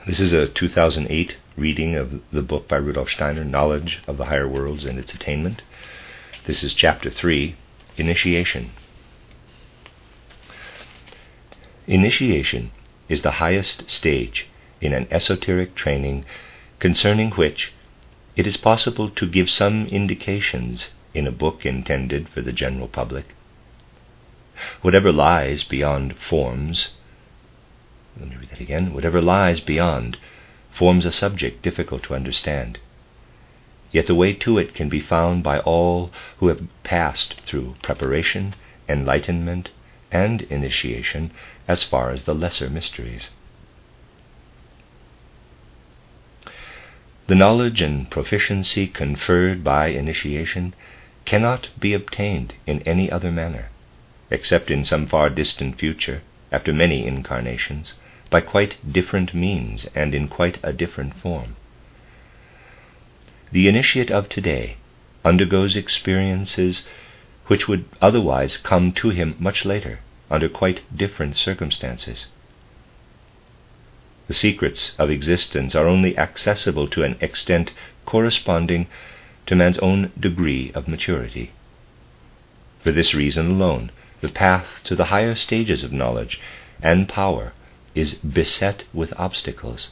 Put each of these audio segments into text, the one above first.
This is a 2008 reading of the book by Rudolf Steiner, Knowledge of the Higher Worlds and Its Attainment. This is Chapter 3, Initiation. Initiation is the highest stage in an esoteric training concerning which it is possible to give some indications in a book intended for the general public. Whatever lies beyond forms, whatever lies beyond forms a subject difficult to understand. Yet the way to it can be found by all who have passed through preparation, enlightenment, and initiation as far as the lesser mysteries. The knowledge and proficiency conferred by initiation cannot be obtained in any other manner, except in some far distant future, after many incarnations, by quite different means and in quite a different form. The initiate of today undergoes experiences which would otherwise come to him much later, under quite different circumstances. The secrets of existence are only accessible to an extent corresponding to man's own degree of maturity. For this reason alone, the path to the higher stages of knowledge and power is beset with obstacles.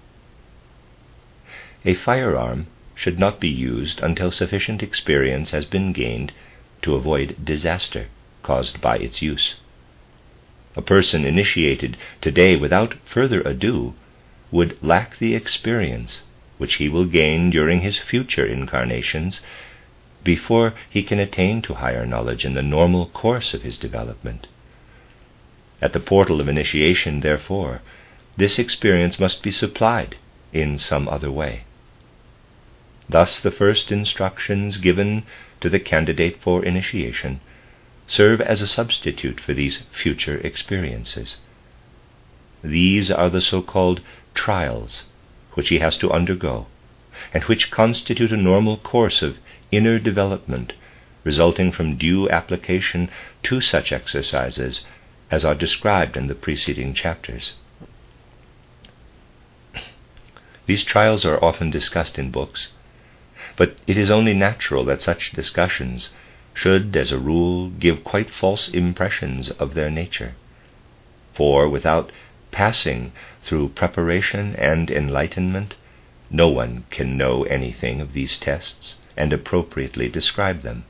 A firearm should not be used until sufficient experience has been gained to avoid disaster caused by its use. A person initiated today without further ado would lack the experience which he will gain during his future incarnations before he can attain to higher knowledge in the normal course of his development. At the portal of initiation, therefore, this experience must be supplied in some other way. Thus the first instructions given to the candidate for initiation serve as a substitute for these future experiences. These are the so-called trials which he has to undergo, and which constitute a normal course of inner development resulting from due application to such exercises as are described in the preceding chapters. These trials are often discussed in books, but it is only natural that such discussions should, as a rule, give quite false impressions of their nature. For without passing through preparation and enlightenment, no one can know anything of these tests and appropriately describe them.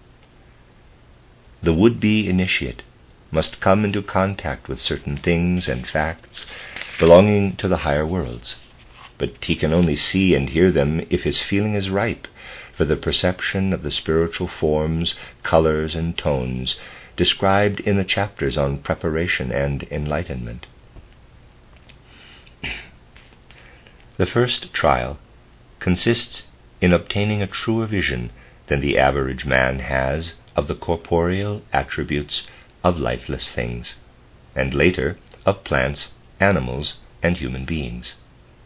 The would-be initiate must come into contact with certain things and facts belonging to the higher worlds, but he can only see and hear them if his feeling is ripe for the perception of the spiritual forms, colors, and tones described in the chapters on preparation and enlightenment. The first trial consists in obtaining a truer vision than the average man has of the corporeal attributes of lifeless things, and later of plants, animals, and human beings.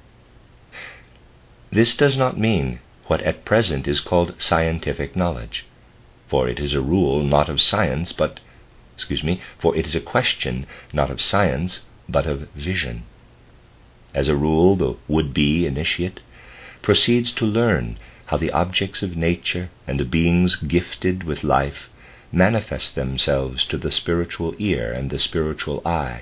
This does not mean what at present is called scientific knowledge, for it is a rule not of science, for it is a question not of science, but of vision. As a rule, the would-be initiate proceeds to learn how the objects of nature and the beings gifted with life manifest themselves to the spiritual ear and the spiritual eye,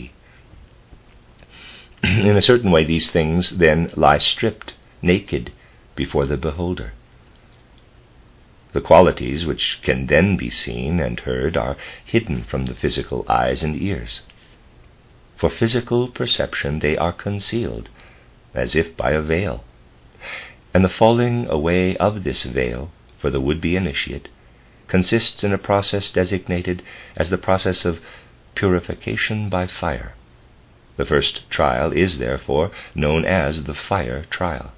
In a certain way, these things then lie stripped, naked, before the beholder. The qualities which can then be seen and heard are hidden from the physical eyes and ears. For physical perception they are concealed, as if by a veil, and the falling away of this veil for the would-be initiate consists in a process designated as the process of purification by fire. The first trial is, therefore, known as the fire trial.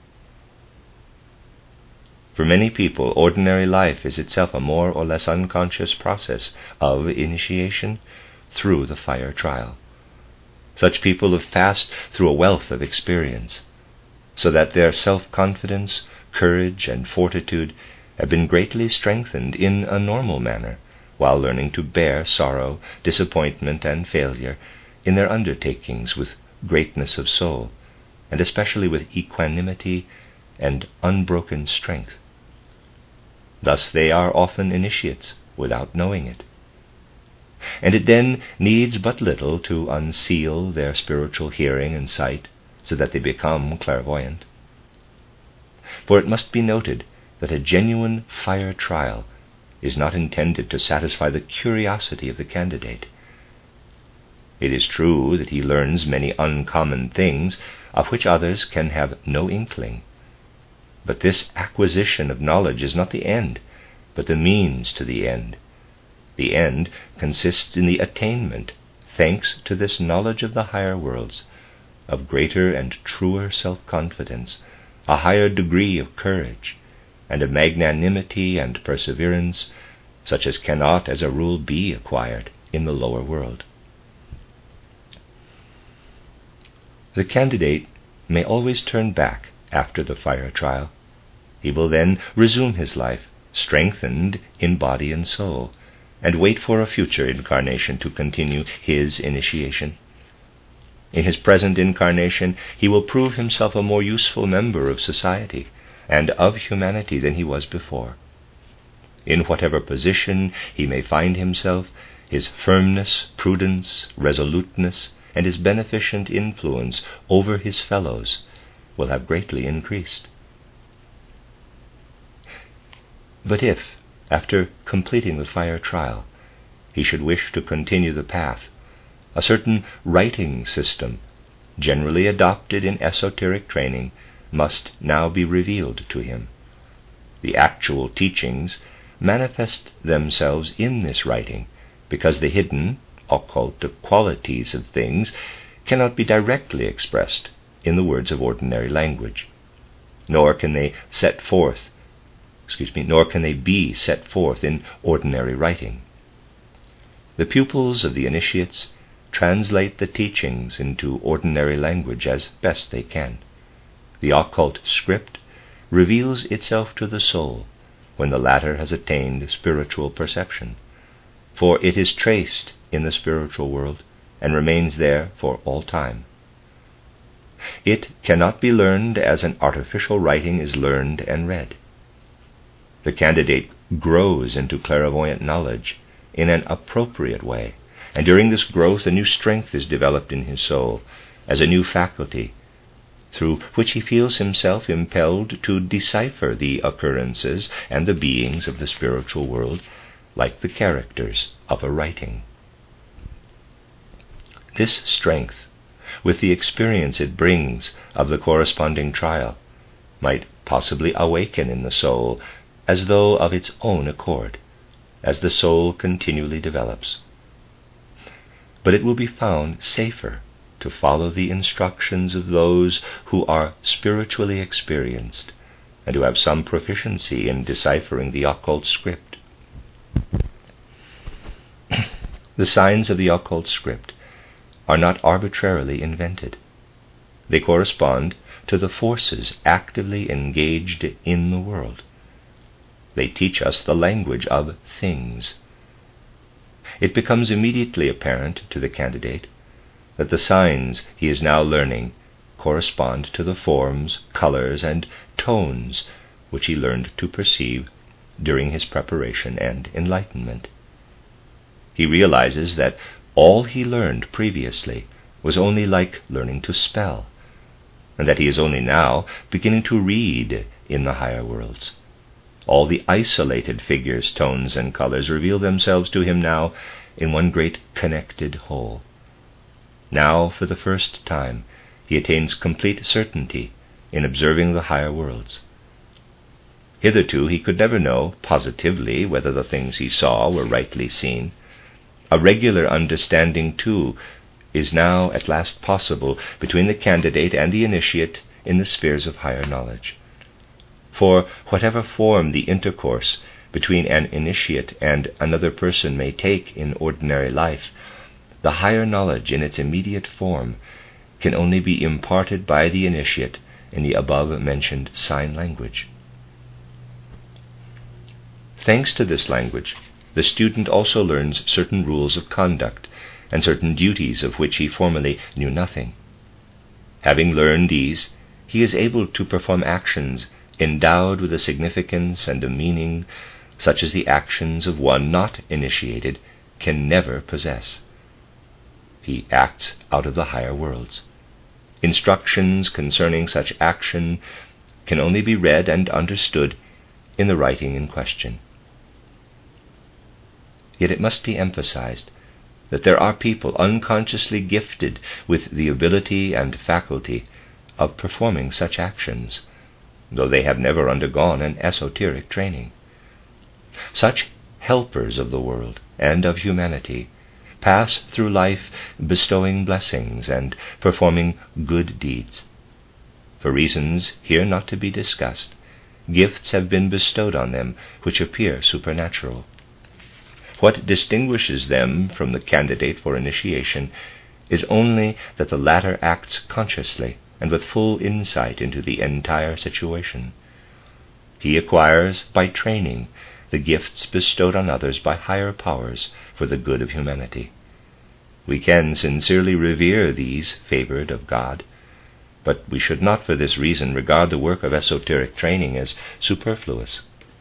For many people, ordinary life is itself a more or less unconscious process of initiation through the fire trial. Such people have passed through a wealth of experience, so that their self-confidence, courage, and fortitude have been greatly strengthened in a normal manner, while learning to bear sorrow, disappointment, and failure in their undertakings with greatness of soul, and especially with equanimity and unbroken strength. Thus they are often initiates without knowing it. And it then needs but little to unseal their spiritual hearing and sight so that they become clairvoyant. For it must be noted that a genuine fire trial is not intended to satisfy the curiosity of the candidate. It is true that he learns many uncommon things of which others can have no inkling. But this acquisition of knowledge is not the end, but the means to the end. The end consists in the attainment, thanks to this knowledge of the higher worlds, of greater and truer self-confidence, a higher degree of courage, and a magnanimity and perseverance such as cannot as a rule be acquired in the lower world. The candidate may always turn back after the fire trial. He will then resume his life, strengthened in body and soul, and wait for a future incarnation to continue his initiation. In his present incarnation, he will prove himself a more useful member of society and of humanity than he was before. In whatever position he may find himself, his firmness, prudence, resoluteness, and his beneficent influence over his fellows will have greatly increased. But if, after completing the fire trial, he should wish to continue the path, a certain writing system, generally adopted in esoteric training, must now be revealed to him. The actual teachings manifest themselves in this writing, because the hidden, occult qualities of things cannot be directly expressed in the words of ordinary language, nor can they be set forth in ordinary writing. The pupils of the initiates translate the teachings into ordinary language as best they can. The occult script reveals itself to the soul when the latter has attained spiritual perception, for it is traced in the spiritual world and remains there for all time. It cannot be learned as an artificial writing is learned and read. The candidate grows into clairvoyant knowledge in an appropriate way, and during this growth a new strength is developed in his soul as a new faculty, through which he feels himself impelled to decipher the occurrences and the beings of the spiritual world like the characters of a writing. This strength, with the experience it brings of the corresponding trial, might possibly awaken in the soul as though of its own accord, as the soul continually develops. But it will be found safer to follow the instructions of those who are spiritually experienced and who have some proficiency in deciphering the occult script. The signs of the occult script are not arbitrarily invented. They correspond to the forces actively engaged in the world. They teach us the language of things. It becomes immediately apparent to the candidate that the signs he is now learning correspond to the forms, colors, and tones which he learned to perceive during his preparation and enlightenment. He realizes that all he learned previously was only like learning to spell, and that he is only now beginning to read in the higher worlds. All the isolated figures, tones, and colors reveal themselves to him now in one great connected whole. Now, for the first time, he attains complete certainty in observing the higher worlds. Hitherto he could never know positively whether the things he saw were rightly seen. A regular understanding, too, is now at last possible between the candidate and the initiate in the spheres of higher knowledge. For whatever form the intercourse between an initiate and another person may take in ordinary life, the higher knowledge in its immediate form can only be imparted by the initiate in the above-mentioned sign language. Thanks to this language, the student also learns certain rules of conduct and certain duties of which he formerly knew nothing. Having learned these, he is able to perform actions endowed with a significance and a meaning such as the actions of one not initiated can never possess. He acts out of the higher worlds. Instructions concerning such action can only be read and understood in the writing in question. Yet it must be emphasized that there are people unconsciously gifted with the ability and faculty of performing such actions, though they have never undergone an esoteric training. Such helpers of the world and of humanity pass through life bestowing blessings and performing good deeds. For reasons here not to be discussed, gifts have been bestowed on them which appear supernatural. What distinguishes them from the candidate for initiation is only that the latter acts consciously and with full insight into the entire situation. He acquires by training the gifts bestowed on others by higher powers for the good of humanity. We can sincerely revere these favored of God, but we should not for this reason regard the work of esoteric training as superfluous.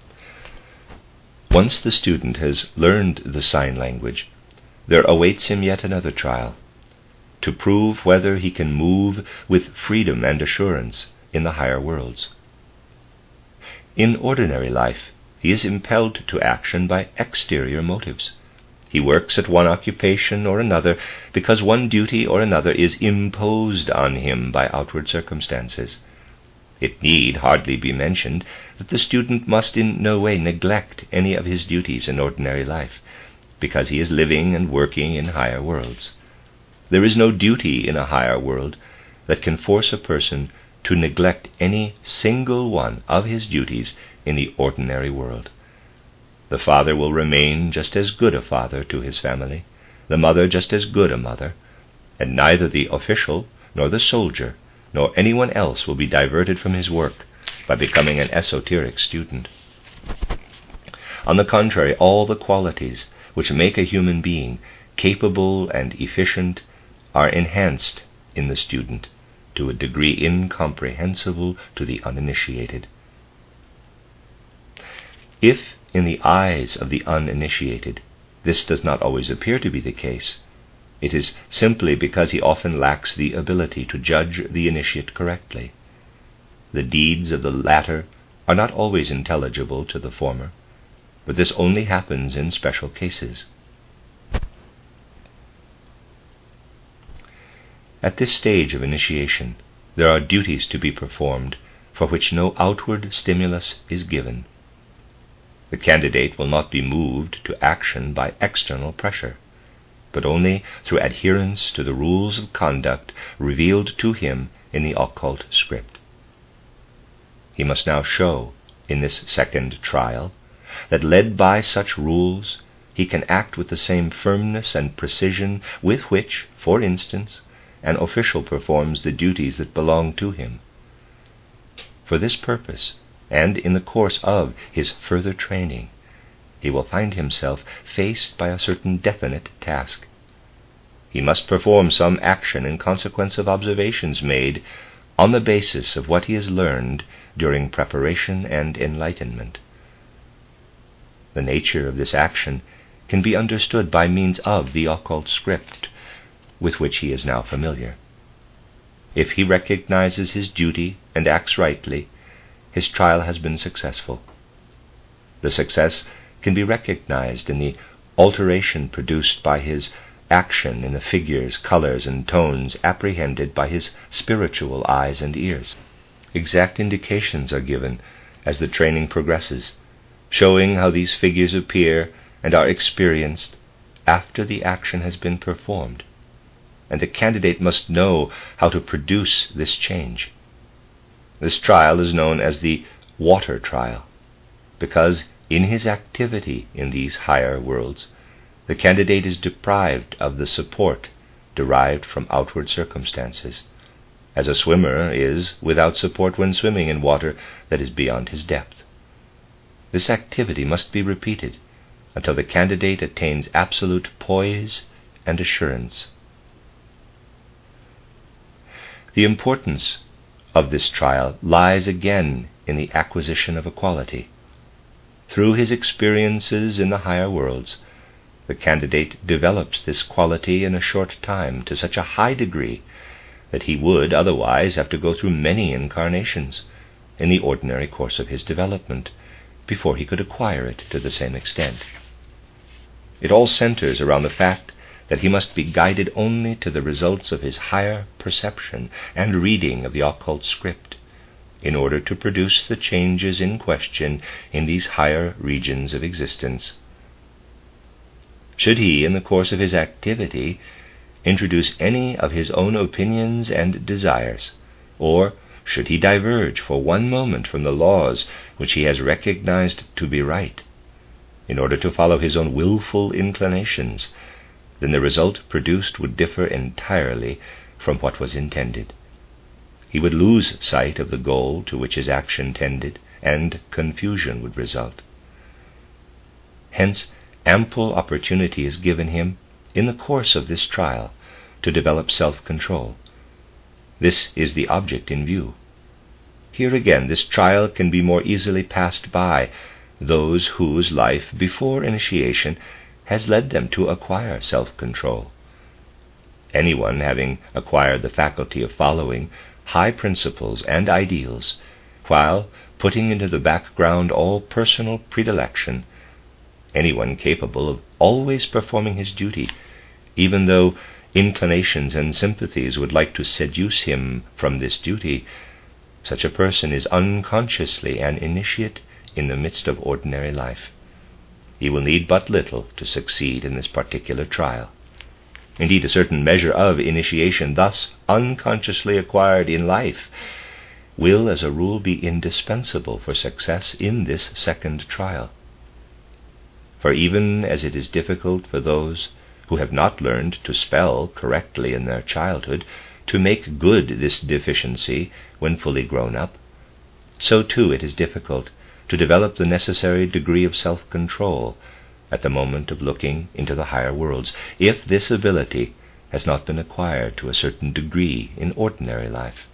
Once the student has learned the sign language, there awaits him yet another trial, to prove whether he can move with freedom and assurance in the higher worlds. In ordinary life, he is impelled to action by exterior motives. He works at one occupation or another because one duty or another is imposed on him by outward circumstances. It need hardly be mentioned that the student must in no way neglect any of his duties in ordinary life, because he is living and working in higher worlds. There is no duty in a higher world that can force a person to neglect any single one of his duties in the ordinary world. The father will remain just as good a father to his family, the mother just as good a mother, and neither the official nor the soldier nor anyone else will be diverted from his work by becoming an esoteric student. On the contrary, all the qualities which make a human being capable and efficient are enhanced in the student to a degree incomprehensible to the uninitiated. If, in the eyes of the uninitiated, this does not always appear to be the case, it is simply because he often lacks the ability to judge the initiate correctly. The deeds of the latter are not always intelligible to the former, but this only happens in special cases. At this stage of initiation, there are duties to be performed for which no outward stimulus is given. The candidate will not be moved to action by external pressure, but only through adherence to the rules of conduct revealed to him in the occult script. He must now show, in this second trial, that led by such rules, he can act with the same firmness and precision with which, for instance, an official performs the duties that belong to him. For this purpose, and in the course of his further training, he will find himself faced by a certain definite task. He must perform some action in consequence of observations made on the basis of what he has learned during preparation and enlightenment. The nature of this action can be understood by means of the occult script with which he is now familiar. If he recognizes his duty and acts rightly, his trial has been successful. The success can be recognized in the alteration produced by his action in the figures, colors, and tones apprehended by his spiritual eyes and ears. Exact indications are given as the training progresses, showing how these figures appear and are experienced after the action has been performed, and the candidate must know how to produce this change. This trial is known as the water trial, because in his activity in these higher worlds, the candidate is deprived of the support derived from outward circumstances, as a swimmer is without support when swimming in water that is beyond his depth. This activity must be repeated until the candidate attains absolute poise and assurance. The importance of this trial lies again in the acquisition of a quality. Through his experiences in the higher worlds, the candidate develops this quality in a short time to such a high degree that he would otherwise have to go through many incarnations in the ordinary course of his development before he could acquire it to the same extent. It all centers around the fact that he must be guided only to the results of his higher perception and reading of the occult script in order to produce the changes in question in these higher regions of existence. Should he, in the course of his activity, introduce any of his own opinions and desires, or should he diverge for one moment from the laws which he has recognized to be right, in order to follow his own willful inclinations, then the result produced would differ entirely from what was intended. He would lose sight of the goal to which his action tended, and confusion would result. Hence, ample opportunity is given him, in the course of this trial, to develop self-control. This is the object in view. Here again, this trial can be more easily passed by those whose life before initiation has led them to acquire self-control. Anyone having acquired the faculty of following high principles and ideals, while putting into the background all personal predilection, anyone capable of always performing his duty, even though inclinations and sympathies would like to seduce him from this duty, such a person is unconsciously an initiate in the midst of ordinary life. He will need but little to succeed in this particular trial. Indeed, a certain measure of initiation thus unconsciously acquired in life will, as a rule, be indispensable for success in this second trial. For even as it is difficult for those who have not learned to spell correctly in their childhood to make good this deficiency when fully grown up, so too it is difficult to develop the necessary degree of self-control at the moment of looking into the higher worlds, if this ability has not been acquired to a certain degree in ordinary life.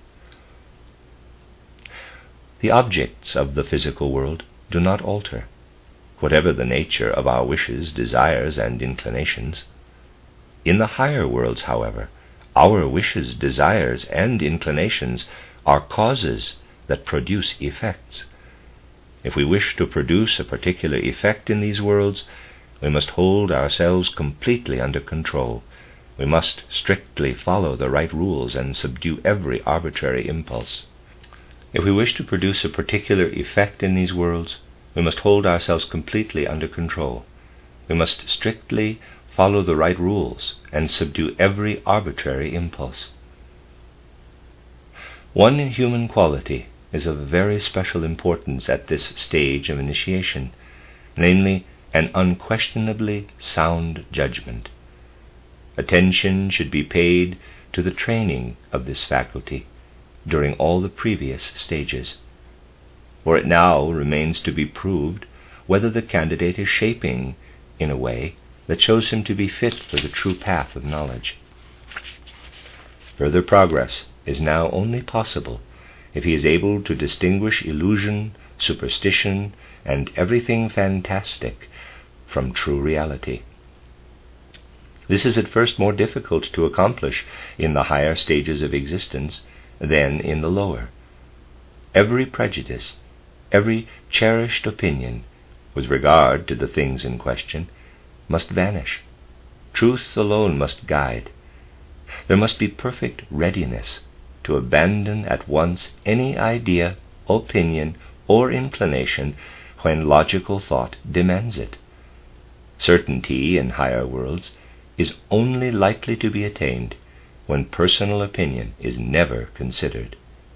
The objects of the physical world do not alter, whatever the nature of our wishes, desires, and inclinations. In the higher worlds, however, our wishes, desires, and inclinations are causes that produce effects. If we wish to produce a particular effect in these worlds, we must hold ourselves completely under control. We must strictly follow the right rules and subdue every arbitrary impulse. If we wish to produce a particular effect in these worlds, we must hold ourselves completely under control. We must strictly follow the right rules and subdue every arbitrary impulse. One human quality is of very special importance at this stage of initiation, namely, an unquestionably sound judgment. Attention should be paid to the training of this faculty during all the previous stages, for it now remains to be proved whether the candidate is shaping in a way that shows him to be fit for the true path of knowledge. Further progress is now only possible if he is able to distinguish illusion, superstition, and everything fantastic from true reality. This is at first more difficult to accomplish in the higher stages of existence than in the lower. Every prejudice, every cherished opinion with regard to the things in question must vanish. Truth alone must guide. There must be perfect readiness to abandon at once any idea, opinion, or inclination when logical thought demands it. Certainty in higher worlds is only likely to be attained when personal opinion is never considered.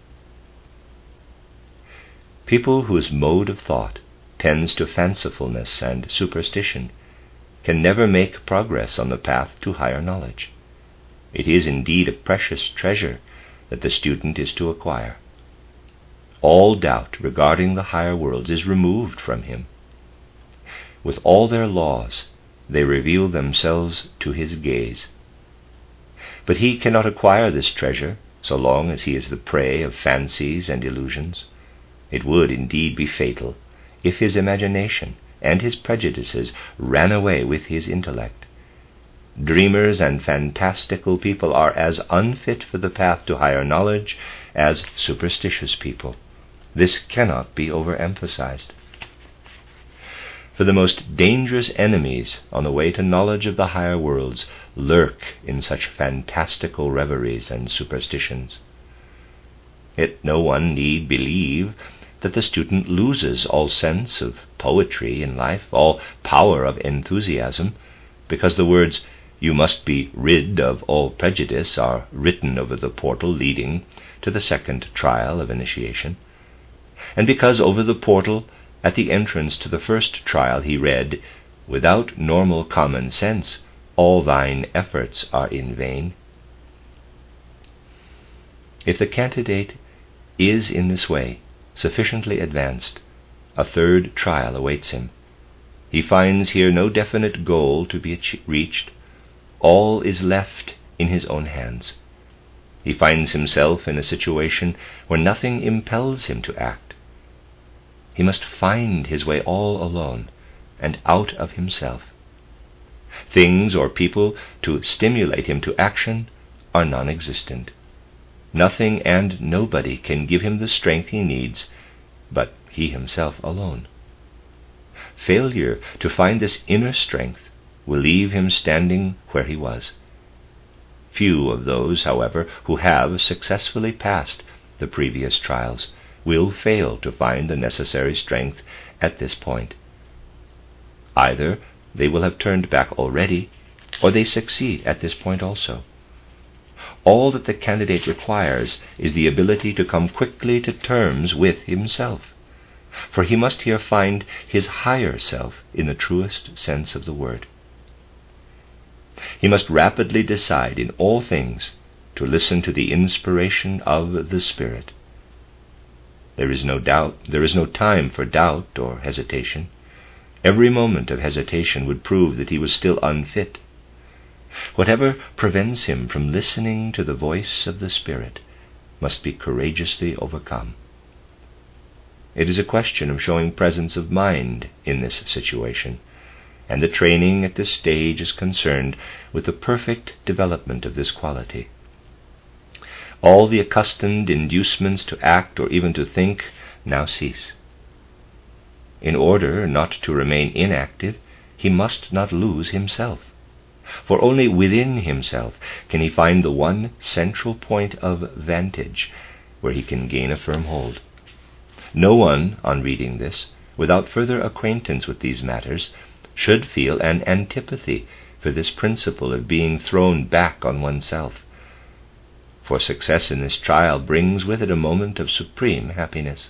People whose mode of thought tends to fancifulness and superstition can never make progress on the path to higher knowledge. It is indeed a precious treasure that the student is to acquire. All doubt regarding the higher worlds is removed from him. With all their laws, they reveal themselves to his gaze. But he cannot acquire this treasure so long as he is the prey of fancies and illusions. It would indeed be fatal if his imagination and his prejudices ran away with his intellect. Dreamers and fantastical people are as unfit for the path to higher knowledge as superstitious people. This cannot be overemphasized. For the most dangerous enemies on the way to knowledge of the higher worlds lurk in such fantastical reveries and superstitions. Yet no one need believe that the student loses all sense of poetry in life, all power of enthusiasm, because the words, "You must be rid of all prejudice," are written over the portal leading to the second trial of initiation, and because over the portal at the entrance to the first trial he read, "Without normal common sense, all thine efforts are in vain." If the candidate is in this way sufficiently advanced, a third trial awaits him. He finds here no definite goal to be reached. All is left in his own hands. He finds himself in a situation where nothing impels him to act. He must find his way all alone and out of himself. Things or people to stimulate him to action are non-existent. Nothing and nobody can give him the strength he needs, but he himself alone. Failure to find this inner strength will leave him standing where he was. Few of those, however, who have successfully passed the previous trials will fail to find the necessary strength at this point. Either they will have turned back already, or they succeed at this point also. All that the candidate requires is the ability to come quickly to terms with himself, for he must here find his higher self in the truest sense of the word. He must rapidly decide in all things to listen to the inspiration of the Spirit. There is no time for doubt or hesitation. Every moment of hesitation would prove that he was still unfit. Whatever prevents him from listening to the voice of the Spirit must be courageously overcome. It is a question of showing presence of mind in this situation, and the training at this stage is concerned with the perfect development of this quality. All the accustomed inducements to act or even to think now cease. In order not to remain inactive, he must not lose himself, for only within himself can he find the one central point of vantage where he can gain a firm hold. No one, on reading this, without further acquaintance with these matters, should feel an antipathy for this principle of being thrown back on oneself, for success in this trial brings with it a moment of supreme happiness.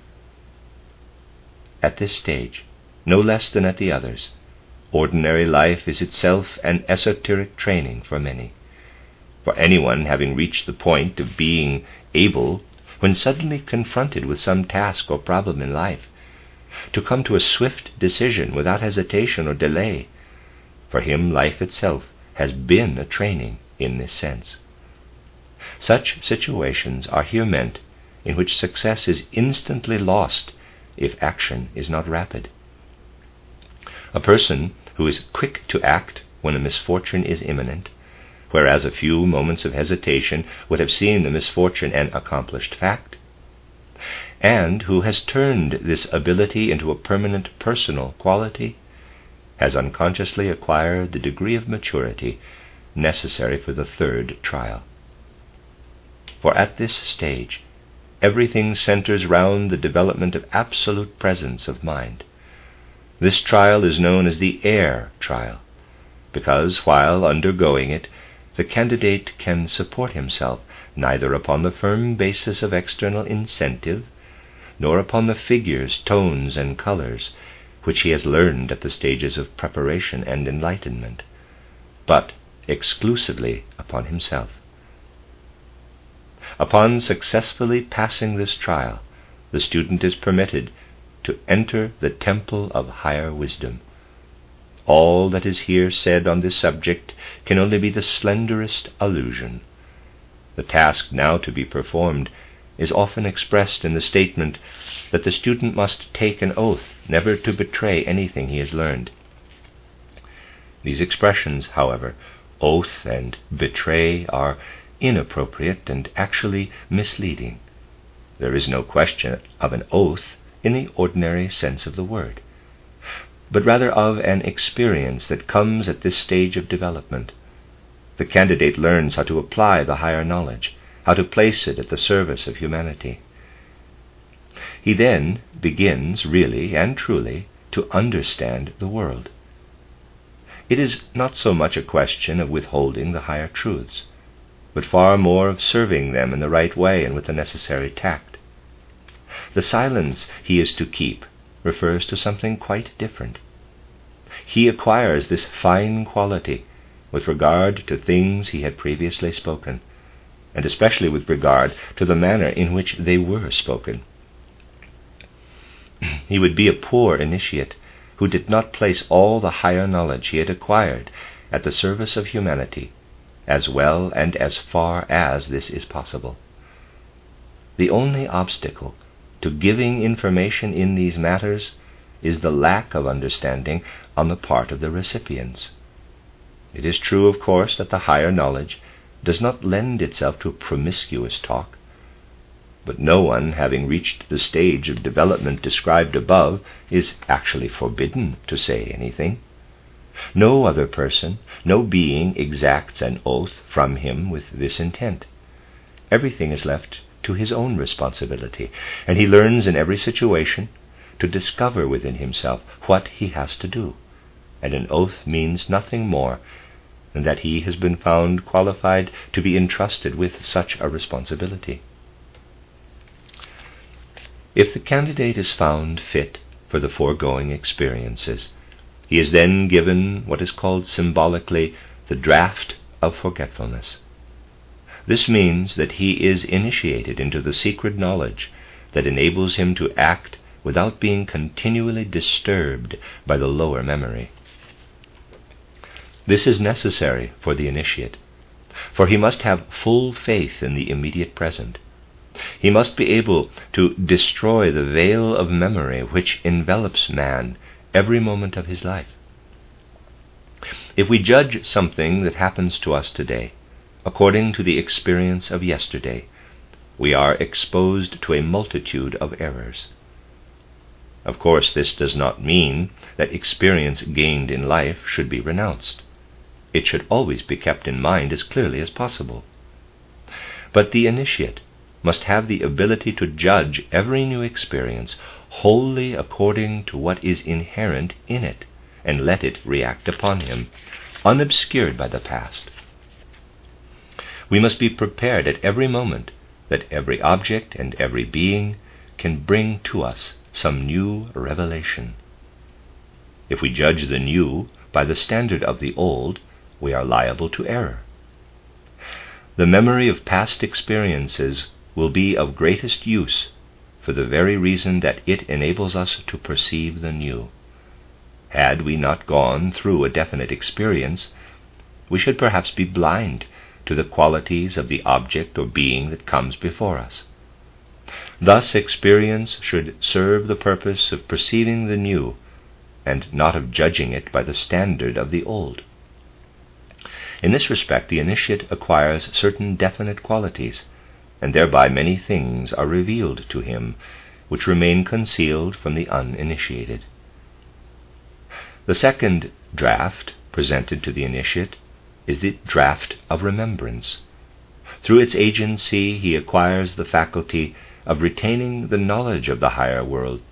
At this stage, no less than at the others, ordinary life is itself an esoteric training for many. For anyone having reached the point of being able, when suddenly confronted with some task or problem in life, to come to a swift decision without hesitation or delay, for him life itself has been a training in this sense. Such situations are here meant in which success is instantly lost if action is not rapid. A person who is quick to act when a misfortune is imminent, whereas a few moments of hesitation would have seen the misfortune an accomplished fact, and who has turned this ability into a permanent personal quality, has unconsciously acquired the degree of maturity necessary for the third trial. For at this stage, everything centers round the development of absolute presence of mind. This trial is known as the air trial, because while undergoing it, the candidate can support himself neither upon the firm basis of external incentive, nor upon the figures, tones, and colors which he has learned at the stages of preparation and enlightenment, but exclusively upon himself. Upon successfully passing this trial, the student is permitted to enter the temple of higher wisdom. All that is here said on this subject can only be the slenderest allusion. The task now to be performed is often expressed in the statement that the student must take an oath never to betray anything he has learned. These expressions, however, oath and betray, are inappropriate and actually misleading. There is no question of an oath in the ordinary sense of the word, but rather of an experience that comes at this stage of development. The candidate learns how to apply the higher knowledge, how to place it at the service of humanity. He then begins, really and truly, to understand the world. It is not so much a question of withholding the higher truths, but far more of serving them in the right way and with the necessary tact. The silence he is to keep refers to something quite different. He acquires this fine quality with regard to things he had previously spoken, and especially with regard to the manner in which they were spoken. He would be a poor initiate who did not place all the higher knowledge he had acquired at the service of humanity, as well and as far as this is possible. The only obstacle to giving information in these matters is the lack of understanding on the part of the recipients. It is true, of course, that the higher knowledge does not lend itself to promiscuous talk, but no one, having reached the stage of development described above, is actually forbidden to say anything. No other person, no being exacts an oath from him with this intent. Everything is left to his own responsibility, and he learns in every situation to discover within himself what he has to do, and an oath means nothing more than that he has been found qualified to be entrusted with such a responsibility. If the candidate is found fit for the foregoing experiences, he is then given what is called symbolically the draft of forgetfulness. This means that he is initiated into the secret knowledge that enables him to act without being continually disturbed by the lower memory. This is necessary for the initiate, for he must have full faith in the immediate present. He must be able to destroy the veil of memory which envelops man every moment of his life. If we judge something that happens to us today according to the experience of yesterday, we are exposed to a multitude of errors. Of course, this does not mean that experience gained in life should be renounced. It should always be kept in mind as clearly as possible. But the initiate must have the ability to judge every new experience wholly according to what is inherent in it, and let it react upon him, unobscured by the past. We must be prepared at every moment that every object and every being can bring to us some new revelation. If we judge the new by the standard of the old, we are liable to error. The memory of past experiences will be of greatest use for the very reason that it enables us to perceive the new. Had we not gone through a definite experience, we should perhaps be blind to the qualities of the object or being that comes before us. Thus, experience should serve the purpose of perceiving the new, and not of judging it by the standard of the old. In this respect, the initiate acquires certain definite qualities, and thereby many things are revealed to him which remain concealed from the uninitiated. The second draft presented to the initiate is the draft of remembrance. Through its agency, he acquires the faculty of retaining the knowledge of the higher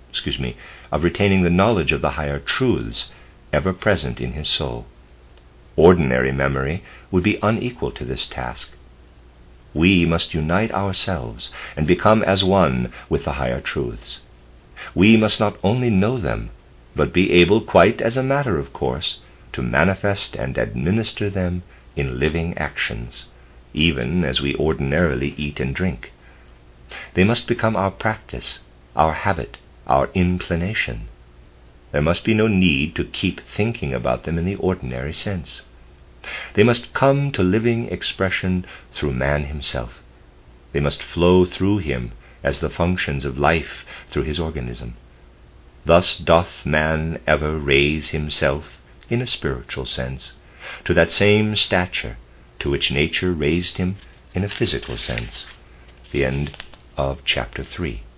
of retaining the knowledge of the higher truths ever present in his soul. Ordinary memory would be unequal to this task. We must unite ourselves and become as one with the higher truths. We must not only know them, but be able, quite as a matter of course, to manifest and administer them in living actions, even as we ordinarily eat and drink. They must become our practice, our habit, our inclination. There must be no need to keep thinking about them in the ordinary sense. They must come to living expression through man himself. They must flow through him as the functions of life through his organism. Thus doth man ever raise himself, in a spiritual sense, to that same stature to which nature raised him in a physical sense. The end of chapter 3.